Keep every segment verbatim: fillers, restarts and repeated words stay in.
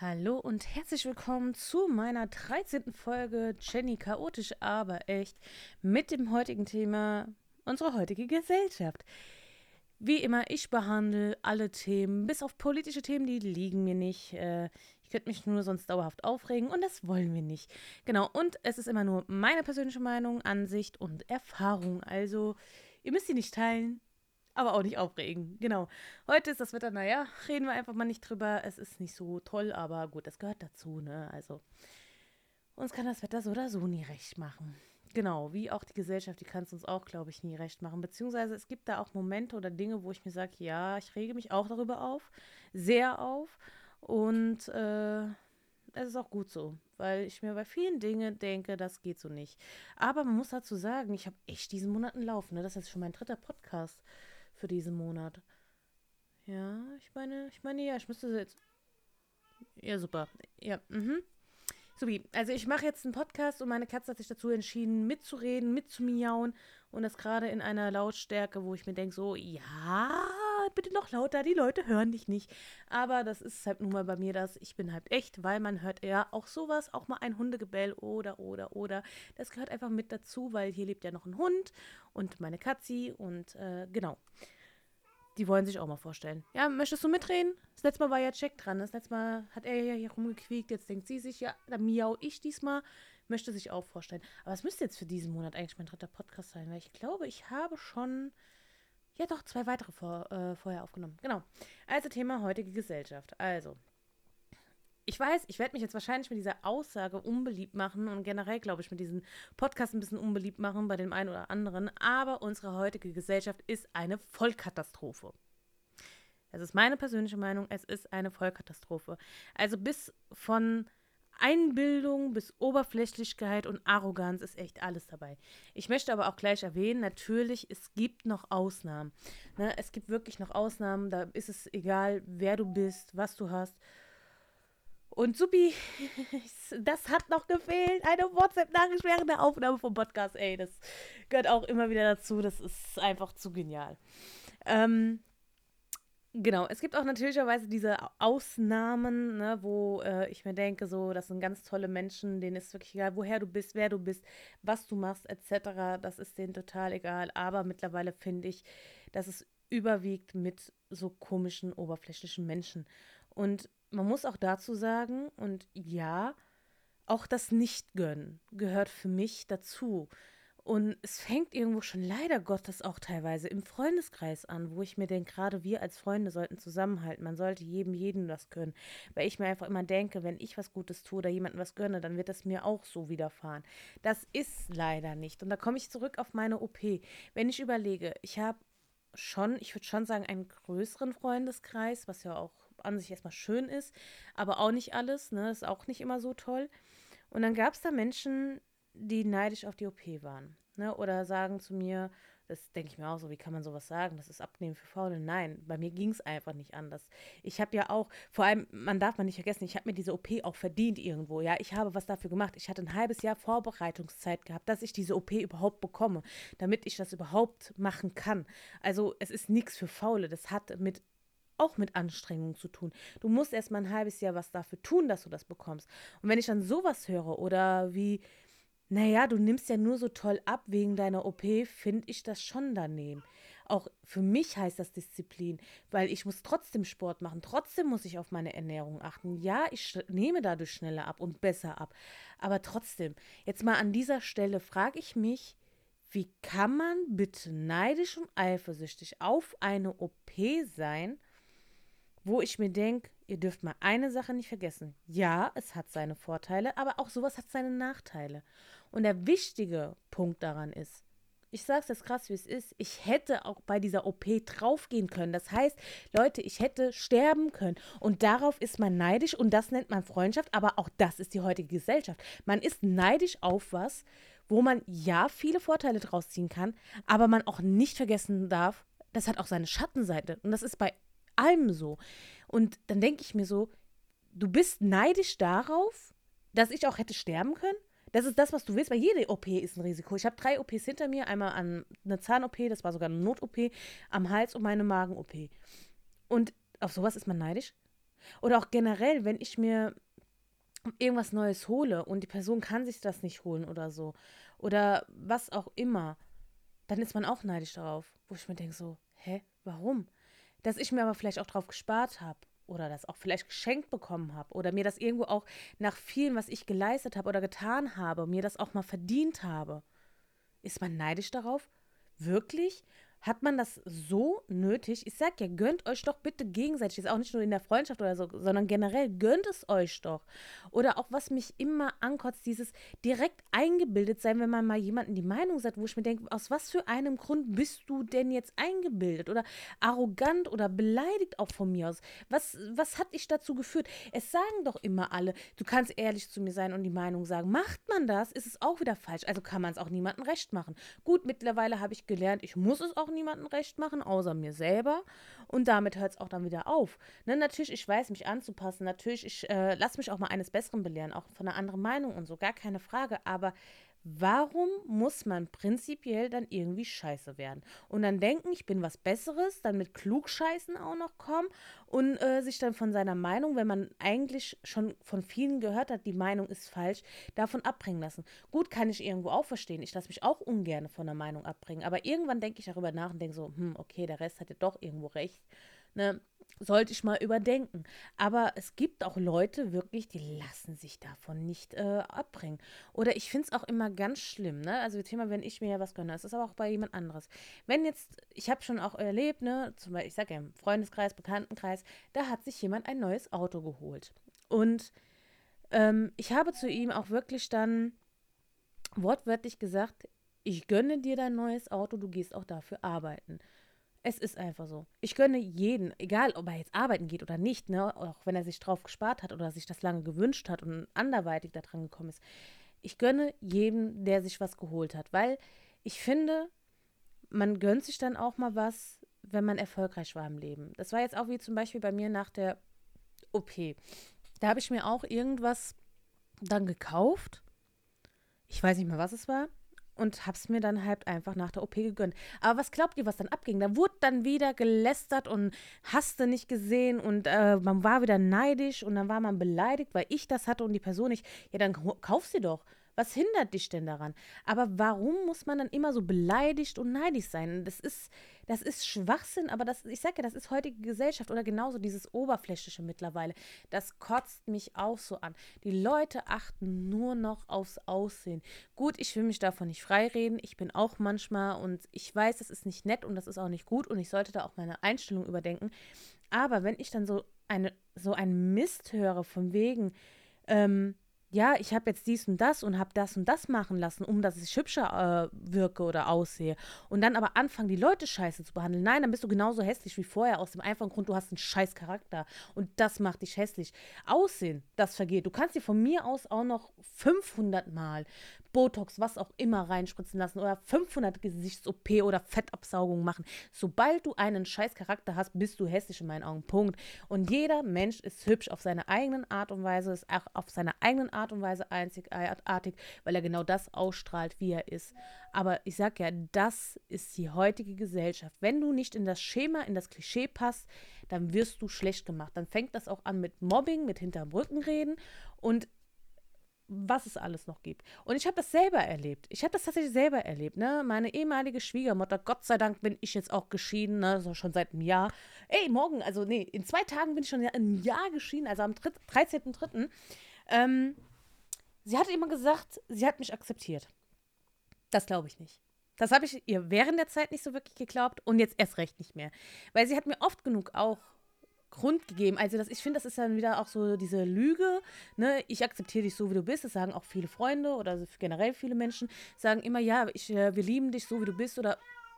Hallo und herzlich willkommen zu meiner dreizehnten Folge Jenny chaotisch, aber echt mit dem heutigen Thema unsere heutige Gesellschaft. Wie immer, ich behandle alle Themen, bis auf politische Themen, die liegen mir nicht. Äh, ich könnte mich nur sonst dauerhaft aufregen und das wollen wir nicht. Genau, und es ist immer nur meine persönliche Meinung, Ansicht und Erfahrung. Also, ihr müsst sie nicht teilen, aber auch nicht aufregen. Genau. Heute ist das Wetter, naja, reden wir einfach mal nicht drüber. Es ist nicht so toll, aber gut, das gehört dazu, ne? Also, uns kann das Wetter so oder so nie recht machen. Genau, wie auch die Gesellschaft, die kann es uns auch, glaube ich, nie recht machen. Beziehungsweise es gibt da auch Momente oder Dinge, wo ich mir sage, ja, ich rege mich auch darüber auf, sehr auf. Und äh, es ist auch gut so, weil ich mir bei vielen Dingen denke, das geht so nicht. Aber man muss dazu sagen, ich habe echt diesen Monat einen Lauf, ne? Das ist jetzt schon mein dritter Podcast für diesen Monat. Ja, ich meine, ich meine, ja, ich müsste jetzt. Ja, super. Ja, mhm. Supi. Also ich mache jetzt einen Podcast und meine Katze hat sich dazu entschieden, mitzureden, mitzumiauen und das gerade in einer Lautstärke, wo ich mir denke, so, ja, bitte noch lauter, die Leute hören dich nicht. Aber das ist halt nun mal bei mir das, ich bin halt echt, weil man hört ja auch sowas, auch mal ein Hundegebell oder, oder, oder. Das gehört einfach mit dazu, weil hier lebt ja noch ein Hund und meine Katzi und äh, genau. Die wollen sich auch mal vorstellen. Ja, möchtest du mitreden? Das letzte Mal war ja Jack dran. Das letzte Mal hat er ja hier rumgequiekt. Jetzt denkt sie sich, ja, dann miau ich diesmal. Möchte sich auch vorstellen. Aber es müsste jetzt für diesen Monat eigentlich mein dritter Podcast sein, weil ich glaube, ich habe schon, ja doch, zwei weitere vor, äh, vorher aufgenommen. Genau. Also Thema heutige Gesellschaft. Also, ich weiß, ich werde mich jetzt wahrscheinlich mit dieser Aussage unbeliebt machen und generell, glaube ich, mit diesem Podcast ein bisschen unbeliebt machen bei dem einen oder anderen. Aber unsere heutige Gesellschaft ist eine Vollkatastrophe. Das ist meine persönliche Meinung, es ist eine Vollkatastrophe. Also bis von Einbildung bis Oberflächlichkeit und Arroganz ist echt alles dabei. Ich möchte aber auch gleich erwähnen, natürlich, es gibt noch Ausnahmen. Ne? Es gibt wirklich noch Ausnahmen, da ist es egal, wer du bist, was du hast. Und Supi, das hat noch gefehlt. Eine WhatsApp-Nachricht während der Aufnahme vom Podcast. Ey, das gehört auch immer wieder dazu. Das ist einfach zu genial. Ähm, Genau, es gibt auch natürlicherweise diese Ausnahmen, ne, wo äh, ich mir denke, so, das sind ganz tolle Menschen, denen ist wirklich egal, woher du bist, wer du bist, was du machst, et cetera. Das ist denen total egal. Aber mittlerweile finde ich, dass es überwiegt mit so komischen, oberflächlichen Menschen. Und man muss auch dazu sagen, und ja, auch das Nicht-Gönnen gehört für mich dazu. Und es fängt irgendwo schon leider Gottes auch teilweise im Freundeskreis an, wo ich mir denke, gerade wir als Freunde sollten zusammenhalten. Man sollte jedem, jedem was gönnen. Weil ich mir einfach immer denke, wenn ich was Gutes tue oder jemandem was gönne, dann wird das mir auch so widerfahren. Das ist leider nicht. Und da komme ich zurück auf meine O P. Wenn ich überlege, ich habe schon, ich würde schon sagen, einen größeren Freundeskreis, was ja auch an sich erstmal schön ist, aber auch nicht alles, ne? Ist auch nicht immer so toll. Und dann gab es da Menschen, die neidisch auf die O P waren. Ne? Oder sagen zu mir, das denke ich mir auch so, wie kann man sowas sagen? Das ist Abnehmen für Faule. Nein, bei mir ging es einfach nicht anders. Ich habe ja auch, vor allem, man darf man nicht vergessen, ich habe mir diese O P auch verdient irgendwo. Ja, ich habe was dafür gemacht. Ich hatte ein halbes Jahr Vorbereitungszeit gehabt, dass ich diese O P überhaupt bekomme, damit ich das überhaupt machen kann. Also es ist nichts für Faule. Das hat mit auch mit Anstrengung zu tun. Du musst erst mal ein halbes Jahr was dafür tun, dass du das bekommst. Und wenn ich dann sowas höre oder wie, naja, du nimmst ja nur so toll ab wegen deiner O P, finde ich das schon daneben. Auch für mich heißt das Disziplin, weil ich muss trotzdem Sport machen, trotzdem muss ich auf meine Ernährung achten. Ja, ich sch- nehme dadurch schneller ab und besser ab, aber trotzdem, jetzt mal an dieser Stelle frage ich mich, wie kann man bitte neidisch und eifersüchtig auf eine O P sein, wo ich mir denke, ihr dürft mal eine Sache nicht vergessen. Ja, es hat seine Vorteile, aber auch sowas hat seine Nachteile. Und der wichtige Punkt daran ist, ich sage es jetzt krass, wie es ist, ich hätte auch bei dieser O P draufgehen können. Das heißt, Leute, ich hätte sterben können. Und darauf ist man neidisch und das nennt man Freundschaft, aber auch das ist die heutige Gesellschaft. Man ist neidisch auf was, wo man ja viele Vorteile draus ziehen kann, aber man auch nicht vergessen darf, das hat auch seine Schattenseite. Und das ist bei allem so. Und dann denke ich mir so, du bist neidisch darauf, dass ich auch hätte sterben können? Das ist das, was du willst, weil jede O P ist ein Risiko. Ich habe drei O Ps hinter mir, einmal an eine Zahn-O P, das war sogar eine Not-O P, am Hals und meine Magen-O P. Und auf sowas ist man neidisch. Oder auch generell, wenn ich mir irgendwas Neues hole und die Person kann sich das nicht holen oder so. Oder was auch immer, dann ist man auch neidisch darauf. Wo ich mir denke so, hä, warum? Dass ich mir aber vielleicht auch drauf gespart habe oder das auch vielleicht geschenkt bekommen habe oder mir das irgendwo auch nach vielem, was ich geleistet habe oder getan habe, mir das auch mal verdient habe. Ist man neidisch darauf? Wirklich? Hat man das so nötig? Ich sag ja, gönnt euch doch bitte gegenseitig. Ist auch nicht nur in der Freundschaft oder so, sondern generell gönnt es euch doch. Oder auch was mich immer ankotzt, dieses direkt eingebildet sein, wenn man mal jemanden die Meinung sagt, wo ich mir denke, aus was für einem Grund bist du denn jetzt eingebildet? Oder arrogant oder beleidigt auch von mir aus. Was, was hat dich dazu geführt? Es sagen doch immer alle, du kannst ehrlich zu mir sein und die Meinung sagen. Macht man das, ist es auch wieder falsch. Also kann man es auch niemandem recht machen. Gut, mittlerweile habe ich gelernt, ich muss es auch niemandem recht machen, außer mir selber. Und damit hört es auch dann wieder auf. Ne, natürlich, ich weiß, mich anzupassen. Natürlich, ich äh, lasse mich auch mal eines Besseren belehren, auch von einer anderen Meinung und so, gar keine Frage. Aber warum muss man prinzipiell dann irgendwie scheiße werden? Und dann denken, ich bin was Besseres, dann mit Klugscheißen auch noch kommen und äh, sich dann von seiner Meinung, wenn man eigentlich schon von vielen gehört hat, die Meinung ist falsch, davon abbringen lassen. Gut, kann ich irgendwo auch verstehen. Ich lasse mich auch ungern von der Meinung abbringen. Aber irgendwann denke ich darüber nach und denke so, hm, okay, der Rest hat ja doch irgendwo recht. Ne? Sollte ich mal überdenken. Aber es gibt auch Leute wirklich, die lassen sich davon nicht äh, abbringen. Oder ich finde es auch immer ganz schlimm, ne? Also Thema, wenn ich mir ja was gönne, das ist aber auch bei jemand anderes. Wenn jetzt, ich habe schon auch erlebt, ne, zum Beispiel, ich sage ja, im Freundeskreis, Bekanntenkreis, da hat sich jemand ein neues Auto geholt. Und ähm, ich habe zu ihm auch wirklich dann wortwörtlich gesagt, ich gönne dir dein neues Auto, du gehst auch dafür arbeiten. Es ist einfach so. Ich gönne jeden, egal ob er jetzt arbeiten geht oder nicht, ne, auch wenn er sich drauf gespart hat oder sich das lange gewünscht hat und anderweitig da dran gekommen ist. Ich gönne jedem, der sich was geholt hat, weil ich finde, man gönnt sich dann auch mal was, wenn man erfolgreich war im Leben. Das war jetzt auch wie zum Beispiel bei mir nach der O P. Da habe ich mir auch irgendwas dann gekauft. Ich weiß nicht mehr, was es war. Und hab's mir dann halt einfach nach der O P gegönnt. Aber was glaubt ihr, was dann abging? Da wurde dann wieder gelästert und hasste nicht gesehen und äh, man war wieder neidisch und dann war man beleidigt, weil ich das hatte und die Person nicht. Ja, dann kauf sie doch. Was hindert dich denn daran? Aber warum muss man dann immer so beleidigt und neidisch sein? Das ist, das ist Schwachsinn, aber das, ich sage ja, das ist heutige Gesellschaft oder genauso dieses Oberflächliche mittlerweile. Das kotzt mich auch so an. Die Leute achten nur noch aufs Aussehen. Gut, ich will mich davon nicht freireden. Ich bin auch manchmal und ich weiß, das ist nicht nett und das ist auch nicht gut und ich sollte da auch meine Einstellung überdenken. Aber wenn ich dann so eine, so einen Mist höre von wegen, ähm, ja, ich habe jetzt dies und das und habe das und das machen lassen, um dass ich hübscher äh, wirke oder aussehe. Und dann aber anfangen, die Leute scheiße zu behandeln. Nein, dann bist du genauso hässlich wie vorher, aus dem einfachen Grund, du hast einen scheiß Charakter. Und das macht dich hässlich. Aussehen, das vergeht. Du kannst dir von mir aus auch noch fünfhundert Mal Botox, was auch immer reinspritzen lassen oder fünfhundert Gesichts-O P oder Fettabsaugungen machen. Sobald du einen scheiß Charakter hast, bist du hässlich in meinen Augen. Punkt. Und jeder Mensch ist hübsch auf seine eigenen Art und Weise, ist auch auf seine eigenen Art und Weise einzigartig, weil er genau das ausstrahlt, wie er ist. Aber ich sag ja, das ist die heutige Gesellschaft. Wenn du nicht in das Schema, in das Klischee passt, dann wirst du schlecht gemacht. Dann fängt das auch an mit Mobbing, mit hinterm Rücken reden und was es alles noch gibt. Und ich habe das selber erlebt. Ich habe das tatsächlich selber erlebt. Ne? Meine ehemalige Schwiegermutter, Gott sei Dank bin ich jetzt auch geschieden, ne? So schon seit einem Jahr. Ey, morgen, also nee, in zwei Tagen bin ich schon ein Jahr geschieden, also am dreizehnten dritten Ähm, sie hat immer gesagt, sie hat mich akzeptiert. Das glaube ich nicht. Das habe ich ihr während der Zeit nicht so wirklich geglaubt und jetzt erst recht nicht mehr. Weil sie hat mir oft genug auch Grund gegeben. Also das, ich finde, das ist dann wieder auch so diese Lüge, ne, ich akzeptiere dich so, wie du bist. Das sagen auch viele Freunde oder generell viele Menschen, sagen immer, ja, ich, äh, wir lieben dich so, wie du bist oder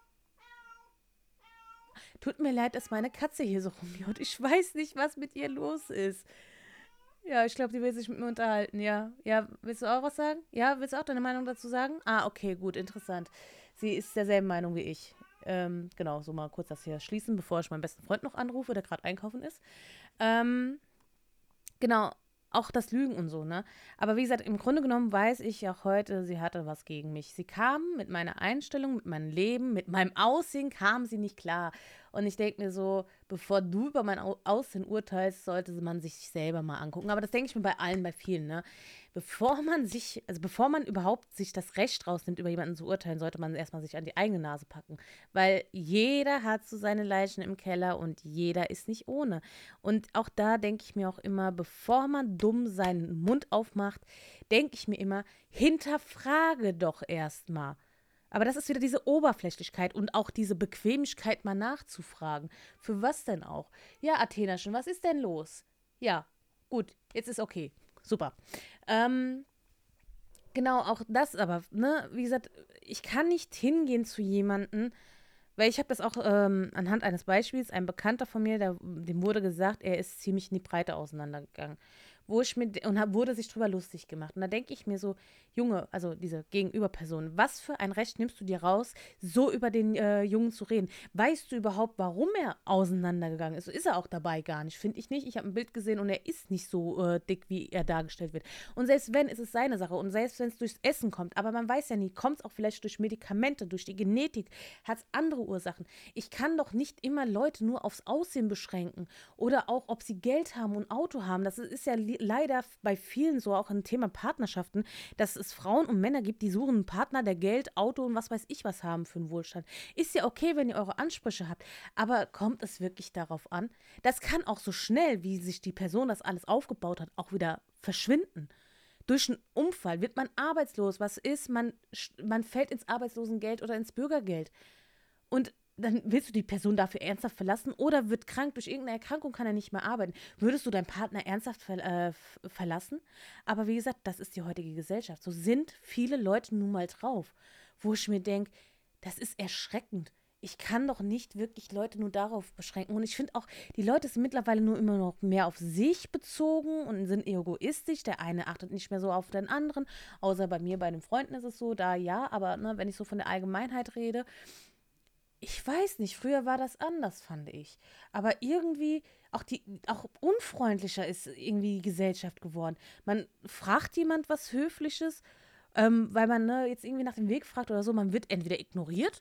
tut mir leid, dass meine Katze hier so rumjaut. Ich weiß nicht, was mit ihr los ist. Ja, ich glaube, die will sich mit mir unterhalten, ja. Ja, willst du auch was sagen? Ja, willst du auch deine Meinung dazu sagen? Ah, okay, gut, interessant. Sie ist derselben Meinung wie ich. Ähm, genau, so mal kurz das hier schließen, bevor ich meinen besten Freund noch anrufe, der gerade einkaufen ist. Ähm, genau, auch das Lügen und so, ne? Aber wie gesagt, im Grunde genommen weiß ich auch heute, sie hatte was gegen mich. Sie kam mit meiner Einstellung, mit meinem Leben, mit meinem Aussehen, kam sie nicht klar. Und ich denke mir so, bevor du über mein Au- Aussehen urteilst, sollte man sich selber mal angucken. Aber das denke ich mir bei allen, bei vielen, ne? Bevor man sich, also bevor man überhaupt sich das Recht rausnimmt, über jemanden zu urteilen, sollte man erstmal sich an die eigene Nase packen. Weil jeder hat so seine Leichen im Keller und jeder ist nicht ohne. Und auch da denke ich mir auch immer, bevor man dumm seinen Mund aufmacht, denke ich mir immer, hinterfrage doch erstmal. Aber das ist wieder diese Oberflächlichkeit und auch diese Bequemlichkeit, mal nachzufragen. Für was denn auch? Ja, Athenerchen, was ist denn los? Ja, gut, jetzt ist okay. Super. Ähm, genau, auch das aber, ne, wie gesagt, ich kann nicht hingehen zu jemandem, weil ich habe das auch ähm, anhand eines Beispiels, ein Bekannter von mir, der, dem wurde gesagt, er ist ziemlich in die Breite auseinandergegangen. Wo ich mit, und hab, wurde sich drüber lustig gemacht. Und da denke ich mir so, Junge, also diese Gegenüberperson, was für ein Recht nimmst du dir raus, so über den äh, Jungen zu reden? Weißt du überhaupt, warum er auseinandergegangen ist? So ist er auch dabei gar nicht, finde ich nicht. Ich habe ein Bild gesehen und er ist nicht so äh, dick, wie er dargestellt wird. Und selbst wenn, ist es seine Sache. Und selbst wenn es durchs Essen kommt, aber man weiß ja nie, kommt es auch vielleicht durch Medikamente, durch die Genetik, hat es andere Ursachen. Ich kann doch nicht immer Leute nur aufs Aussehen beschränken oder auch, ob sie Geld haben und Auto haben. Das ist ja leider bei vielen so, auch im Thema Partnerschaften, dass es Frauen und Männer gibt, die suchen einen Partner, der Geld, Auto und was weiß ich was haben für einen Wohlstand. Ist ja okay, wenn ihr eure Ansprüche habt, aber kommt es wirklich darauf an? Das kann auch so schnell, wie sich die Person das alles aufgebaut hat, auch wieder verschwinden. Durch einen Unfall wird man arbeitslos. Was ist? Man, man fällt ins Arbeitslosengeld oder ins Bürgergeld. Und dann willst du die Person dafür ernsthaft verlassen oder wird krank, durch irgendeine Erkrankung kann er nicht mehr arbeiten. Würdest du deinen Partner ernsthaft ver äh, verlassen? Aber wie gesagt, das ist die heutige Gesellschaft. So sind viele Leute nun mal drauf, wo ich mir denke, das ist erschreckend. Ich kann doch nicht wirklich Leute nur darauf beschränken. Und ich finde auch, die Leute sind mittlerweile nur immer noch mehr auf sich bezogen und sind egoistisch. Der eine achtet nicht mehr so auf den anderen. Außer bei mir, bei den Freunden ist es so, da ja. Aber ne, wenn ich so von der Allgemeinheit rede, ich weiß nicht, früher war das anders, fand ich. Aber irgendwie auch die, auch unfreundlicher ist irgendwie die Gesellschaft geworden. Man fragt jemand was Höfliches, ähm, weil man ne, jetzt irgendwie nach dem Weg fragt oder so, man wird entweder ignoriert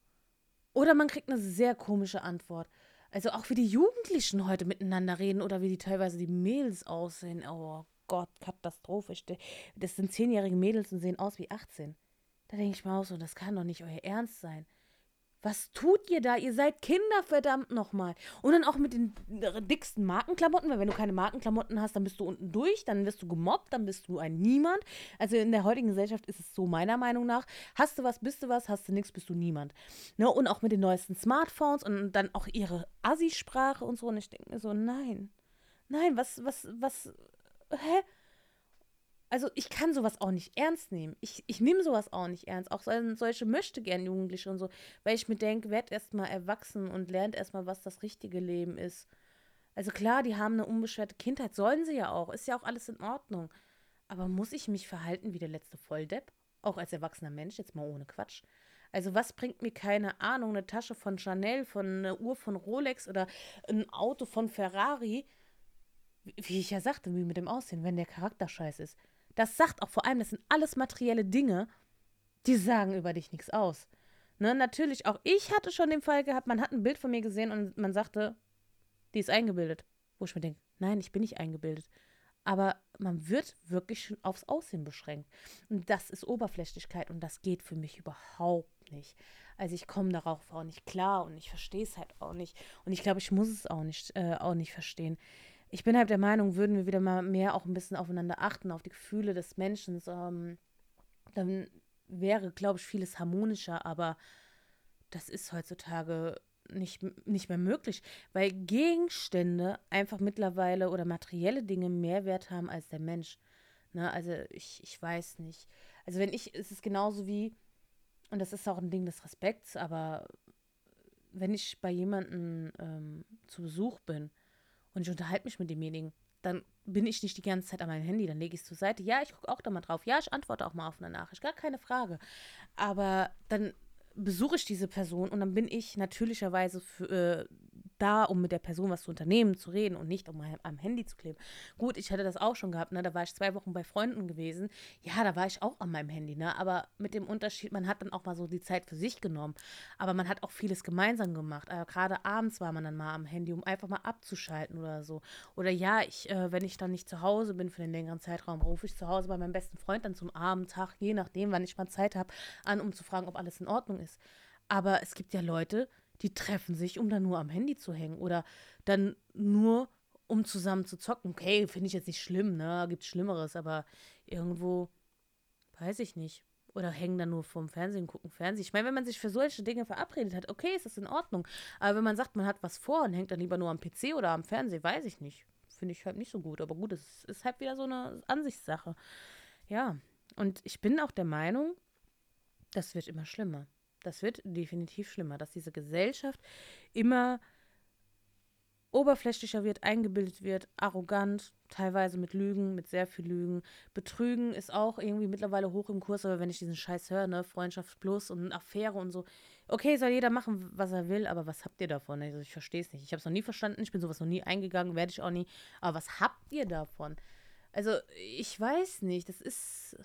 oder man kriegt eine sehr komische Antwort. Also auch wie die Jugendlichen heute miteinander reden oder wie die teilweise die Mädels aussehen. Oh Gott, katastrophisch. Das sind zehnjährige Mädels und sehen aus wie achtzehn. Da denke ich mir auch so, das kann doch nicht euer Ernst sein. Was tut ihr da? Ihr seid Kinder, verdammt nochmal. Und dann auch mit den dicksten Markenklamotten, weil wenn du keine Markenklamotten hast, dann bist du unten durch, dann wirst du gemobbt, dann bist du ein Niemand. Also in der heutigen Gesellschaft ist es so meiner Meinung nach. Hast du was, bist du was, hast du nichts, bist du niemand. Ne? Und auch mit den neuesten Smartphones und dann auch ihre Assi-Sprache und so. Und ich denke mir so, nein, nein, was, was, was, hä? Also ich kann sowas auch nicht ernst nehmen. Ich, ich nehme sowas auch nicht ernst. Auch so, solche möchte gern Jugendliche und so. Weil ich mir denke, werd erst mal erwachsen und lernt erst mal, was das richtige Leben ist. Also klar, die haben eine unbeschwerte Kindheit. Sollen sie ja auch. Ist ja auch alles in Ordnung. Aber muss ich mich verhalten wie der letzte Volldepp? Auch als erwachsener Mensch, jetzt mal ohne Quatsch. Also was bringt mir, keine Ahnung, eine Tasche von Chanel, von eine Uhr von Rolex oder ein Auto von Ferrari? Wie wie ich ja sagte, wie mit dem Aussehen, wenn der Charakter scheiße ist. Das sagt auch vor allem, das sind alles materielle Dinge, die sagen über dich nichts aus. Ne, natürlich, auch ich hatte schon den Fall gehabt, man hat ein Bild von mir gesehen und man sagte, die ist eingebildet. Wo ich mir denke, nein, ich bin nicht eingebildet. Aber man wird wirklich schon aufs Aussehen beschränkt. Und das ist Oberflächlichkeit und das geht für mich überhaupt nicht. Also ich komme darauf auch nicht klar und ich verstehe es halt auch nicht. Und ich glaube, ich muss es auch nicht, äh, auch nicht verstehen. Ich bin halt der Meinung, würden wir wieder mal mehr auch ein bisschen aufeinander achten, auf die Gefühle des Menschen, ähm, dann wäre, glaube ich, vieles harmonischer, aber das ist heutzutage nicht, nicht mehr möglich, weil Gegenstände einfach mittlerweile oder materielle Dinge mehr Wert haben als der Mensch. Ne? Also ich, ich weiß nicht. Also wenn ich, es ist genauso wie, und das ist auch ein Ding des Respekts, aber wenn ich bei jemandem ähm, zu Besuch bin, und ich unterhalte mich mit demjenigen, dann bin ich nicht die ganze Zeit an meinem Handy, dann lege ich es zur Seite. Ja, ich gucke auch da mal drauf. Ja, ich antworte auch mal auf eine Nachricht, gar keine Frage. Aber dann besuche ich diese Person und dann bin ich natürlicherweise für, äh, da, um mit der Person was zu unternehmen, zu reden und nicht um am am Handy zu kleben. Gut, ich hatte das auch schon gehabt, ne? Da war ich zwei Wochen bei Freunden gewesen. Ja, da war ich auch an meinem Handy, ne? Aber mit dem Unterschied, man hat dann auch mal so die Zeit für sich genommen. Aber man hat auch vieles gemeinsam gemacht. Aber gerade abends war man dann mal am Handy, um einfach mal abzuschalten oder so. Oder ja, ich, äh, wenn ich dann nicht zu Hause bin für den längeren Zeitraum, rufe ich zu Hause bei meinem besten Freund dann zum Abendtag, je nachdem, wann ich mal Zeit habe, an, um zu fragen, ob alles in Ordnung ist. Aber es gibt ja Leute, die treffen sich, um dann nur am Handy zu hängen oder dann nur, um zusammen zu zocken. Okay, finde ich jetzt nicht schlimm, ne? Gibt Schlimmeres, aber irgendwo, weiß ich nicht. Oder hängen dann nur vorm Fernsehen, gucken Fernsehen. Ich meine, wenn man sich für solche Dinge verabredet hat, okay, ist das in Ordnung. Aber wenn man sagt, man hat was vor und hängt dann lieber nur am P C oder am Fernsehen, weiß ich nicht. Finde ich halt nicht so gut. Aber gut, es ist halt wieder so eine Ansichtssache. Ja, und ich bin auch der Meinung, das wird immer schlimmer. Das wird definitiv schlimmer, dass diese Gesellschaft immer oberflächlicher wird, eingebildet wird, arrogant, teilweise mit Lügen, mit sehr viel Lügen. Betrügen ist auch irgendwie mittlerweile hoch im Kurs, aber wenn ich diesen Scheiß höre, ne, Freundschaft plus und Affäre und so, okay, soll jeder machen, was er will, aber was habt ihr davon? Also ich verstehe es nicht. Ich habe es noch nie verstanden, ich bin sowas noch nie eingegangen, werde ich auch nie. Aber was habt ihr davon? Also ich weiß nicht, das ist,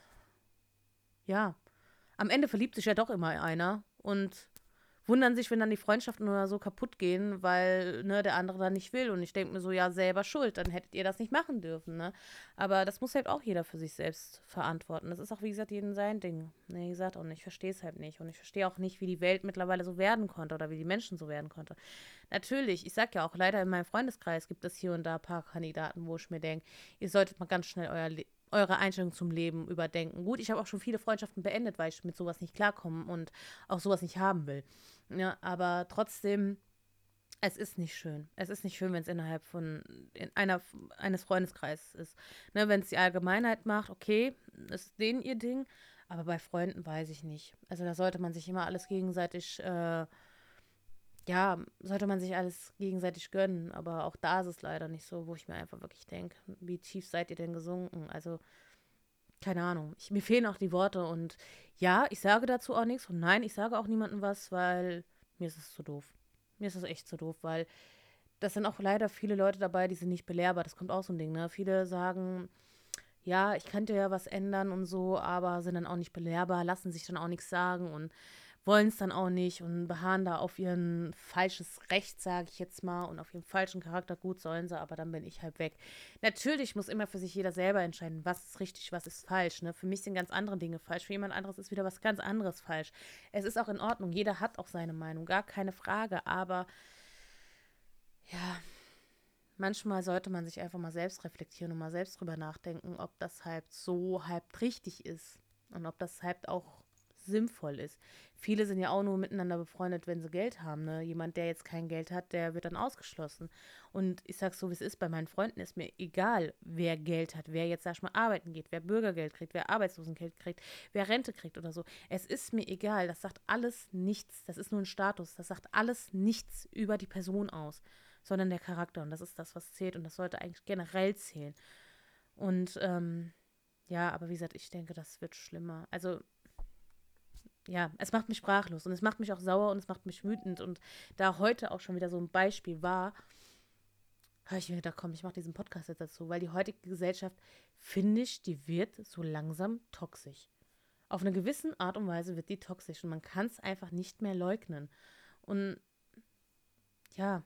ja, am Ende verliebt sich ja doch immer einer und wundern sich, wenn dann die Freundschaften oder so kaputt gehen, weil ne, der andere dann nicht will. Und ich denke mir so, ja, selber schuld, dann hättet ihr das nicht machen dürfen. Ne? Aber das muss halt auch jeder für sich selbst verantworten. Das ist auch, wie gesagt, jedem sein Ding. Ne, wie gesagt, und ich verstehe es halt nicht. Und ich verstehe auch nicht, wie die Welt mittlerweile so werden konnte oder wie die Menschen so werden konnte. Natürlich, ich sag ja auch, leider in meinem Freundeskreis gibt es hier und da ein paar Kandidaten, wo ich mir denke, ihr solltet mal ganz schnell euer Le eure Einstellung zum Leben überdenken. Gut, ich habe auch schon viele Freundschaften beendet, weil ich mit sowas nicht klarkomme und auch sowas nicht haben will. Ja, aber trotzdem, es ist nicht schön. Es ist nicht schön, wenn es innerhalb von in einer, eines Freundeskreises ist. Ne, wenn es die Allgemeinheit macht, okay, ist denen ihr Ding, aber bei Freunden weiß ich nicht. Also da sollte man sich immer alles gegenseitig, äh, ja, sollte man sich alles gegenseitig gönnen. Aber auch da ist es leider nicht so, wo ich mir einfach wirklich denke, wie tief seid ihr denn gesunken? Also, keine Ahnung. Ich, mir fehlen auch die Worte und ja, ich sage dazu auch nichts und nein, ich sage auch niemandem was, weil mir ist es zu doof. Mir ist es echt zu doof, weil das sind auch leider viele Leute dabei, die sind nicht belehrbar. Das kommt auch so ein Ding, ne? Viele sagen, ja, ich könnte ja was ändern und so, aber sind dann auch nicht belehrbar, lassen sich dann auch nichts sagen und wollen es dann auch nicht und beharren da auf ihren falsches Recht, sage ich jetzt mal, und auf ihren falschen Charakter. Gut sollen sie, aber dann bin ich halt weg. Natürlich muss immer für sich jeder selber entscheiden, was ist richtig, was ist falsch. Ne? Für mich sind ganz andere Dinge falsch, für jemand anderes ist wieder was ganz anderes falsch. Es ist auch in Ordnung, jeder hat auch seine Meinung, gar keine Frage, aber ja, manchmal sollte man sich einfach mal selbst reflektieren und mal selbst drüber nachdenken, ob das halt so halb richtig ist und ob das halt auch sinnvoll ist. Viele sind ja auch nur miteinander befreundet, wenn sie Geld haben. Ne? Jemand, der jetzt kein Geld hat, der wird dann ausgeschlossen. Und ich sag's so, wie es ist, bei meinen Freunden ist mir egal, wer Geld hat, wer jetzt, sag ich mal, arbeiten geht, wer Bürgergeld kriegt, wer Arbeitslosengeld kriegt, wer Rente kriegt oder so. Es ist mir egal, das sagt alles nichts. Das ist nur ein Status. Das sagt alles nichts über die Person aus, sondern der Charakter. Und das ist das, was zählt. Und das sollte eigentlich generell zählen. Und ähm, ja, aber wie gesagt, ich denke, das wird schlimmer. Also, ja, es macht mich sprachlos und es macht mich auch sauer und es macht mich wütend. Und da heute auch schon wieder so ein Beispiel war, habe ich mir gedacht, komm, ich mache diesen Podcast jetzt dazu, weil die heutige Gesellschaft, finde ich, die wird so langsam toxisch. Auf eine gewisse Art und Weise wird die toxisch und man kann es einfach nicht mehr leugnen. Und ja,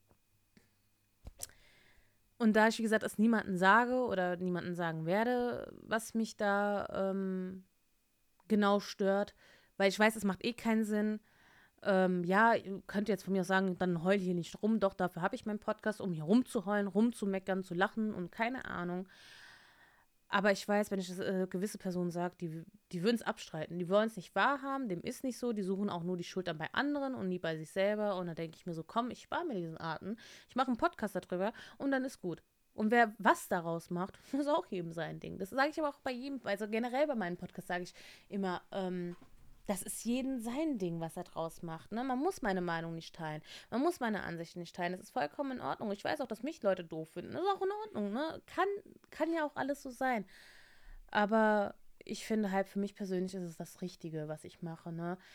und da ich, wie gesagt, es niemandem sage oder niemandem sagen werde, was mich da ähm, genau stört, weil ich weiß, es macht eh keinen Sinn. Ähm, ja, ihr könnt jetzt von mir aus sagen, dann heul hier nicht rum. Doch, dafür habe ich meinen Podcast, um hier rumzuheulen, rumzumeckern, zu lachen und keine Ahnung. Aber ich weiß, wenn ich das äh, gewisse Personen sage, die, die würden es abstreiten. Die wollen es nicht wahrhaben, dem ist nicht so. Die suchen auch nur die Schuld dann bei anderen und nie bei sich selber. Und da denke ich mir so, komm, ich spare mir diesen Arten. Ich mache einen Podcast darüber und dann ist gut. Und wer was daraus macht, ist auch jedem sein Ding. Das sage ich aber auch bei jedem, also generell bei meinen Podcasts sage ich immer, ähm, das ist jedem sein Ding, was er draus macht. Ne? Man muss meine Meinung nicht teilen. Man muss meine Ansichten nicht teilen. Das ist vollkommen in Ordnung. Ich weiß auch, dass mich Leute doof finden. Das ist auch in Ordnung. Ne? Kann, kann ja auch alles so sein. Aber ich finde halt, für mich persönlich ist es das Richtige, was ich mache. Ne?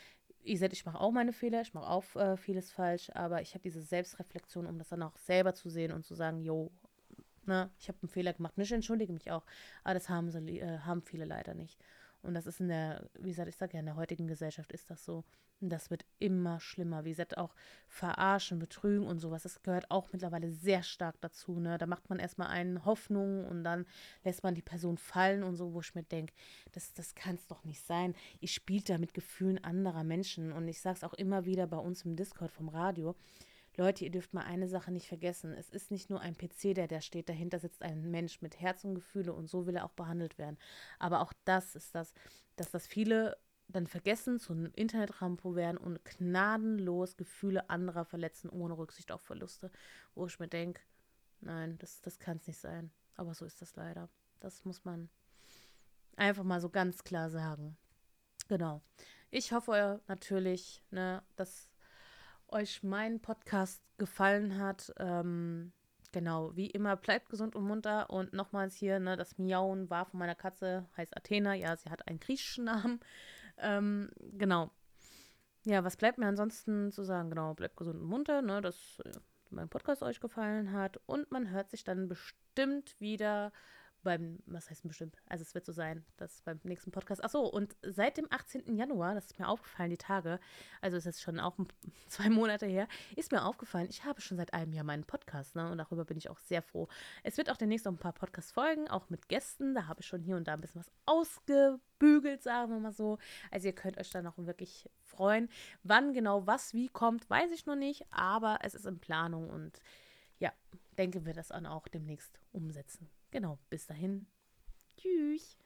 Wie gesagt, ich mache auch meine Fehler, ich mache auch äh, vieles falsch, aber ich habe diese Selbstreflexion, um das dann auch selber zu sehen und zu sagen, jo, ne, ich habe einen Fehler gemacht und ich entschuldige mich auch. Aber das haben, sie, äh, haben viele leider nicht. Und das ist in der, wie gesagt, ich sage ja, in der heutigen Gesellschaft ist das so. Und das wird immer schlimmer. Wie gesagt, auch Verarschen, Betrügen und sowas, das gehört auch mittlerweile sehr stark dazu. Ne? Da macht man erstmal einen Hoffnung und dann lässt man die Person fallen und so, wo ich mir denke, das, das kann es doch nicht sein. Ihr spielt da mit Gefühlen anderer Menschen. Und ich sage es auch immer wieder bei uns im Discord vom Radio. Leute, ihr dürft mal eine Sache nicht vergessen. Es ist nicht nur ein P C, der da steht. Dahinter sitzt ein Mensch mit Herz und Gefühle und so will er auch behandelt werden. Aber auch das ist das, dass das viele dann vergessen, zu einem Internetrampo werden und gnadenlos Gefühle anderer verletzen, ohne Rücksicht auf Verluste. Wo ich mir denke, nein, das, das kann es nicht sein. Aber so ist das leider. Das muss man einfach mal so ganz klar sagen. Genau. Ich hoffe natürlich, ne, dass euch mein Podcast gefallen hat. Ähm, genau, wie immer, bleibt gesund und munter. Und nochmals hier, ne, das Miauen war von meiner Katze, heißt Athena. Ja, sie hat einen griechischen Namen. Ähm, genau. Ja, was bleibt mir ansonsten zu sagen? Genau, bleibt gesund und munter, ne, dass äh, mein Podcast euch gefallen hat. Und man hört sich dann bestimmt wieder beim, was heißt bestimmt? Also es wird so sein, dass beim nächsten Podcast. Ach so, und seit dem achtzehnten Januar, das ist mir aufgefallen, die Tage, also ist jetzt schon auch zwei Monate her, ist mir aufgefallen, ich habe schon seit einem Jahr meinen Podcast, ne? Und darüber bin ich auch sehr froh. Es wird auch demnächst noch ein paar Podcasts folgen, auch mit Gästen. Da habe ich schon hier und da ein bisschen was ausgebügelt, sagen wir mal so. Also ihr könnt euch dann auch wirklich freuen. Wann genau was wie kommt, weiß ich noch nicht, aber es ist in Planung und ja, denke, wir das dann auch demnächst umsetzen. Genau, bis dahin. Tschüss.